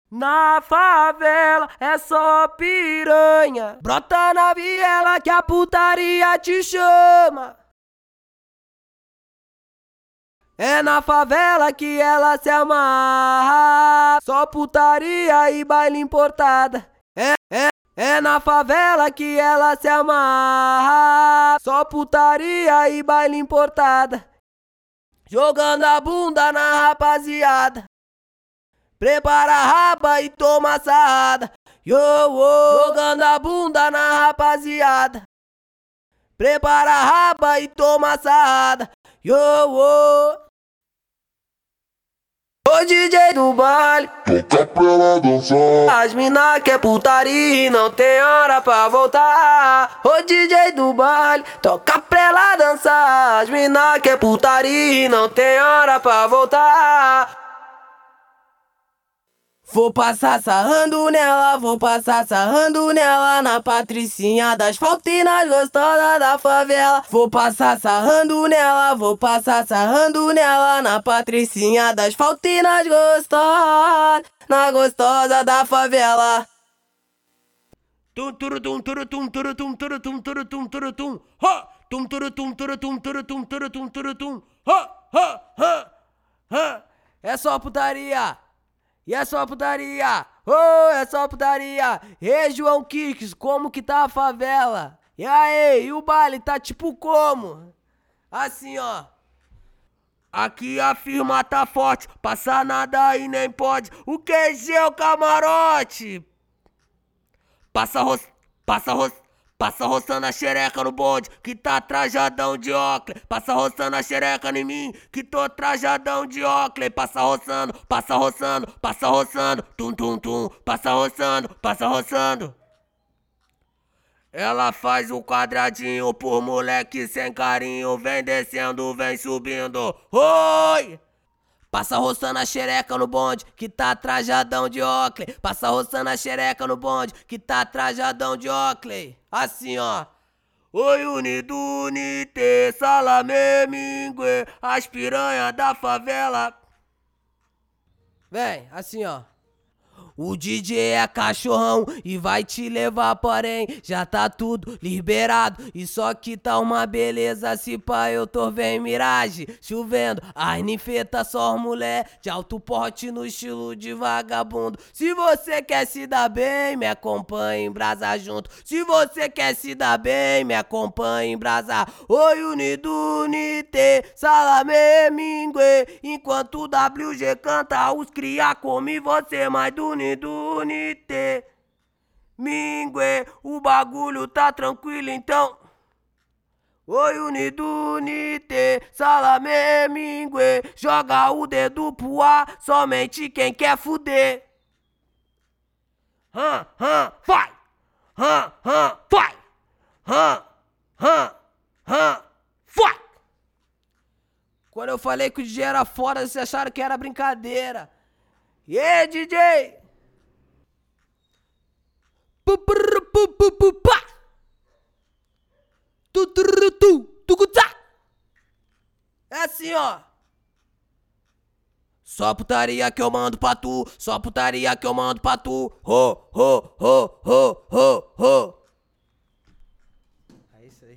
Na favela é só piranha. Brota na viela que a putaria te chama. É na favela que ela se amarra. Só putaria e baile importada. É na favela que ela se amarra. Só putaria e baile importada. Jogando a bunda na rapaziada. Prepara a raba e toma sarrada. Jogando a bunda na rapaziada. Prepara a raba e toma sarrada. Ô DJ do baile, toca pra ela dançar. as mina quer putaria e não tem hora pra voltar. Ô DJ do baile, toca pra ela dançar. As mina quer putaria e não tem hora pra voltar. Vou passar sarrando nela, vou passar sarrando nela. Na patricinha das faltinas gostosas da favela. Vou passar sarrando nela, vou passar sarrando nela. Na patricinha das faltinas gostosas, na gostosa da favela. Tum turutum turutum turutum turutum turutum turutum ha, tum turutum turutum turutum turutum turutum ha. É só putaria. E é só putaria, oh, é só putaria. Ei, João Kicks, como que tá a favela? E aí, e o baile tá tipo como? Assim, ó. Aqui a firma tá forte, passa nada aí nem pode. O QG é o camarote. Passa roçando a xereca no bonde, que tá trajadão de óculos. Passa roçando a xereca em mim, que tô trajadão de óculos. Passa roçando, tum tum tum. Passa roçando. Ela faz um quadradinho por moleque sem carinho. Vem descendo, vem subindo. Oi! Passa roçando a xereca no bonde, que tá trajadão de óculos. Passa roçando a xereca no bonde, que tá trajadão de óculos. Assim, ó. Oi, unido, unite, salame, mingue, as piranha da favela. Vem, assim, ó. O DJ é cachorrão e vai te levar, porém já tá tudo liberado. E só que tá uma beleza, se pá eu tô vendo miragem. Chovendo, as ninfeta só mulher de alto porte no estilo de vagabundo. Se você quer se dar bem, me acompanhe em brasa junto. Se você quer se dar bem, me acompanhe em brasa. Oi, unido, unite, salame, mingue. Enquanto o WG canta, os cria come você mais do unite, mingue, o bagulho tá tranquilo então. Oi, unido, unite, salame, mingue, joga o dedo pro ar, somente quem quer fuder. Vai, vai, vai. Quando eu falei que o DJ era foda, vocês acharam que era brincadeira. E aí, DJ? É assim, ó. Só putaria que eu mando pra tu, só putaria que eu mando pra tu. Ho, ho, ho, ho, ho, ho.